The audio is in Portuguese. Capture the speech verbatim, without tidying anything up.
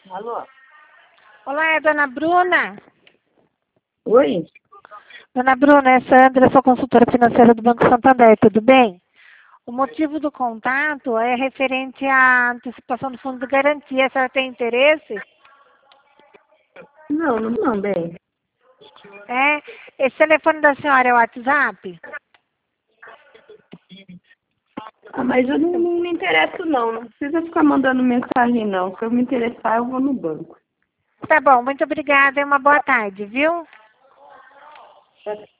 Alô? Olá, é a dona Bruna? Oi? Dona Bruna, é Sandra, sou consultora financeira do Banco Santander, tudo bem? O motivo do contato é referente à antecipação do fundo de garantia. A senhora tem interesse? Não, não, não, bem. É? Esse telefone da senhora é o WhatsApp? Ah, mas eu não, não me interesso, não. Não precisa ficar mandando mensagem, não. Se eu me interessar, eu vou no banco. Tá bom, muito obrigada e uma boa tarde, viu?